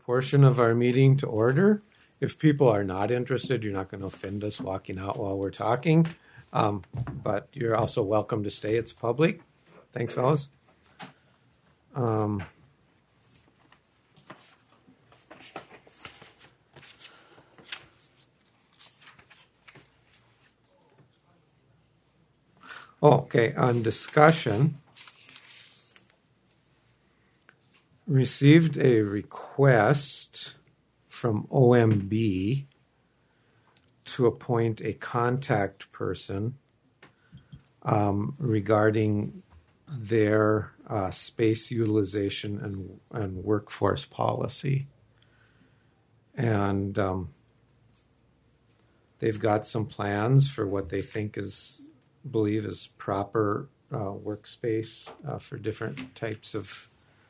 portion of our meeting to order. If people are not interested, you're not going to offend us walking out while we're talking. But you're also welcome to stay. It's public. Thanks, fellas. Okay, on discussion, received a request from OMB to appoint a contact person regarding their space utilization and workforce policy. And they've got some plans for what they think believe is proper workspace for different types of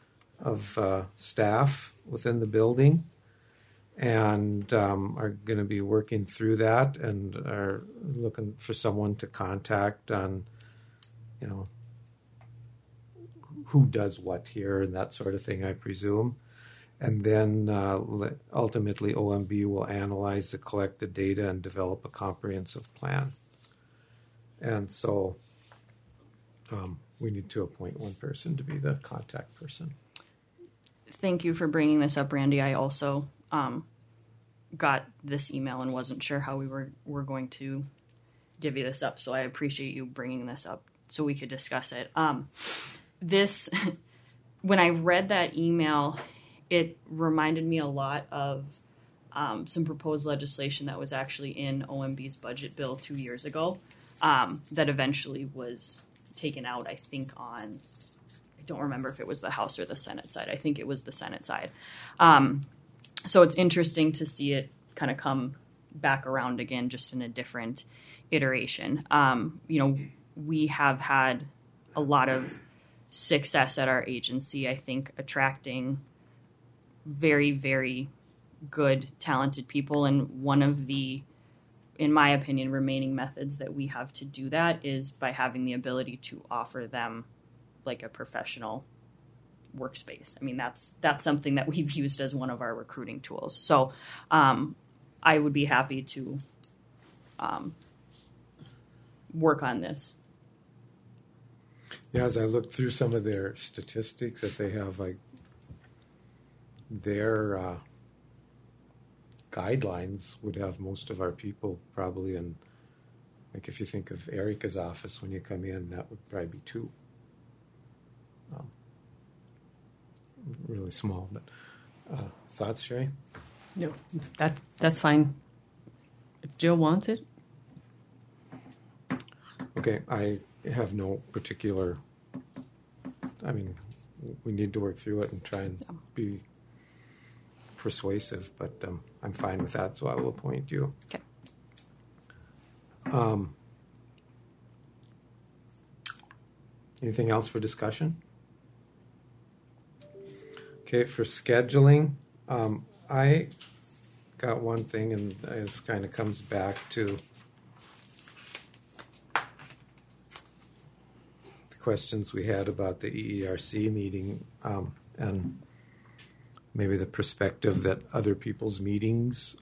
staff within the building, and are going to be working through that and are looking for someone to contact on, who does what here and that sort of thing, I presume. And then ultimately OMB will analyze the collected data and develop a comprehensive plan. And so we need to appoint one person to be the contact person. Thank you for bringing this up, Randy. I also got this email and wasn't sure how we were going to divvy this up, so I appreciate you bringing this up so we could discuss it. When I read that email, it reminded me a lot of some proposed legislation that was actually in OMB's budget bill 2 years ago. That eventually was taken out, I think, I don't remember if it was the House or the Senate side. I think it was the Senate side. So it's interesting to see it kind of come back around again, just in a different iteration. We have had a lot of success at our agency, I think, attracting very, very good, talented people. And one of the, in my opinion, remaining methods that we have to do that is by having the ability to offer them like a professional workspace. I mean, that's something that we've used as one of our recruiting tools. So I would be happy to work on this. Yeah, as I looked through some of their statistics that they have, like their guidelines would have most of our people probably in, like if you think of Erica's office when you come in, that would probably be 2. Really small, but thoughts, Sherry? No, that's fine. If Jill wants it. Okay, I have no particular, we need to work through it and try and be persuasive, but I'm fine with that, so I will appoint you. Okay. Anything else for discussion? Okay, for scheduling, I got one thing, and this kind of comes back to the questions we had about the EERC meeting, and maybe the perspective that other people's meetings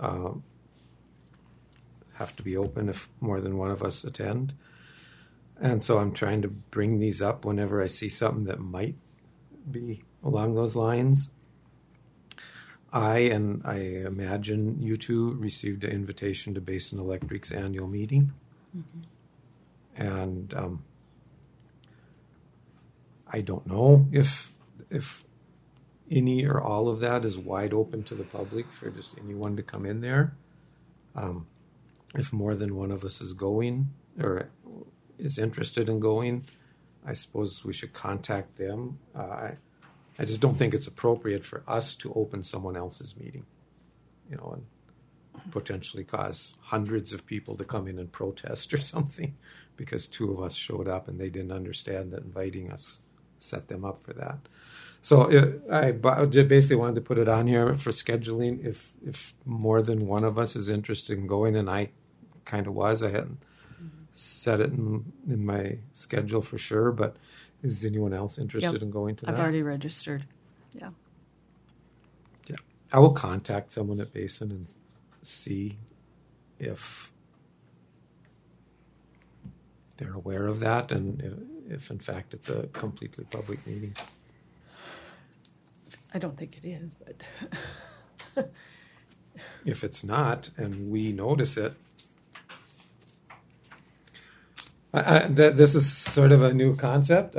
have to be open if more than one of us attend. And so I'm trying to bring these up whenever I see something that might be along those lines. I imagine you two received an invitation to Basin Electric's annual meeting. Mm-hmm. And I don't know if any or all of that is wide open to the public for just anyone to come in there. If more than one of us is going or is interested in going, I suppose we should contact them. I just don't think it's appropriate for us to open someone else's meeting, and potentially cause hundreds of people to come in and protest or something because 2 of us showed up and they didn't understand that inviting us set them up for that. So I basically wanted to put it on here for scheduling. If more than one of us is interested in going, and I kind of was, I hadn't set it in my schedule for sure, but is anyone else interested in going to that? I've already registered. Yeah. I will contact someone at Basin and see if they're aware of that and if in fact it's a completely public meeting. I don't think it is, but If it's not and we notice it, this is sort of a new concept.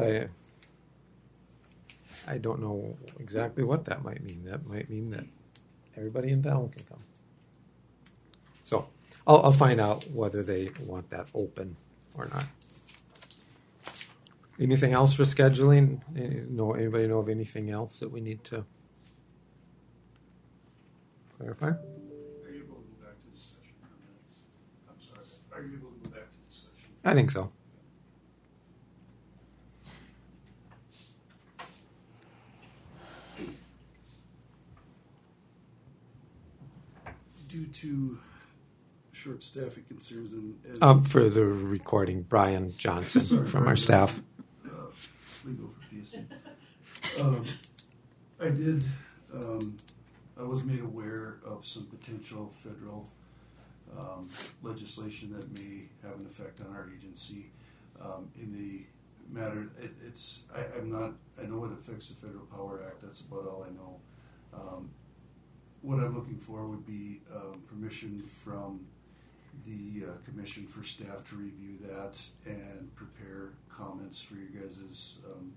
I don't know exactly what that might mean. That might mean that everybody in town can come. So I'll find out whether they want that open or not. Anything else for scheduling? Anybody know of anything else that we need to clarify? Are you able to go back to discussion on that? I'm sorry. Are you able to go back to discussion? I think so. Due to short staffing concerns and For the recording, Brian Johnson Sorry, from Brian our staff. Johnson, legal for PSC. I was made aware of some potential federal legislation that may have an effect on our agency. In the matter, I know it affects the Federal Power Act. That's about all I know. What I'm looking for would be permission from the commission for staff to review that and prepare comments for you guys'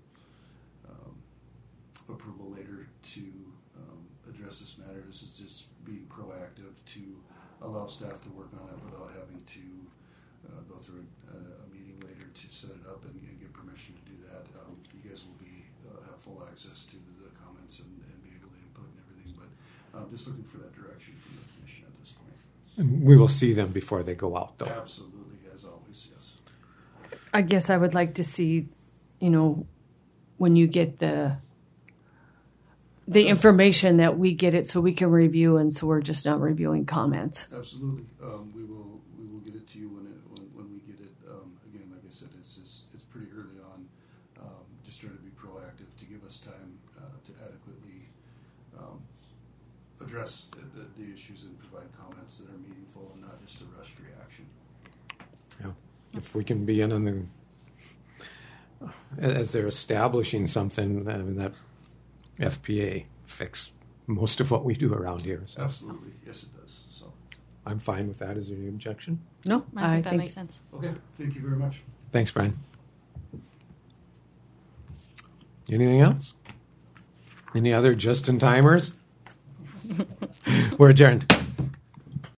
approval later to address this matter. This is just being proactive to allow staff to work on it without having to go through a meeting later to set it up and get permission to do that. You guys will have full access to the comments and be able to input and everything, but I'm just looking for that direction from the commission at this point. And we will see them before they go out, though. Absolutely, as always, yes. I guess I would like to see, when you get the information that we get it so we can review, and so we're just not reviewing comments. Absolutely, we will get it to you when we get it. Again, like I said, it's pretty early on. Just trying to be proactive to give us time to adequately address the issues and provide comments that are meaningful and not just a rushed reaction. Yeah. If we can be in on the as they're establishing something, I mean, that FPA fix most of what we do around here. So Absolutely, yes, it does. So, I'm fine with that. Is there any objection? No, I think that makes sense. okay, thank you very much. Thanks, Brian. Anything else? Any other just-in-timers? We're adjourned.